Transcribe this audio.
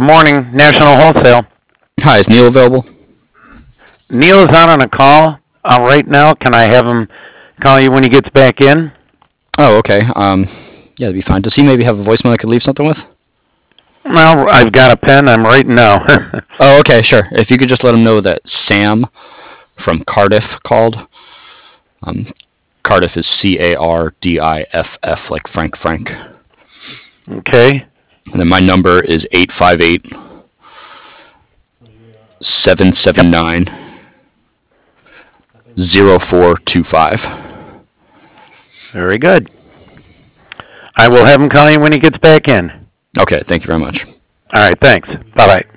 Morning, National Wholesale. Hi, is Neil available? Neil is on a call right now. Can I have him call you when he gets back in? Oh, okay. Yeah, that'd be fine. Does he maybe have a voicemail I could leave something with? Well, I've got a pen. I'm writing now. Oh, okay, sure. If you could just let him know that Sam from Cardiff called. Cardiff is Cardiff, like Frank. Okay. And then my number is 858 779 0425. Very good. I will have him call you when he gets back in. Okay, thank you very much. All right, thanks. Bye-bye.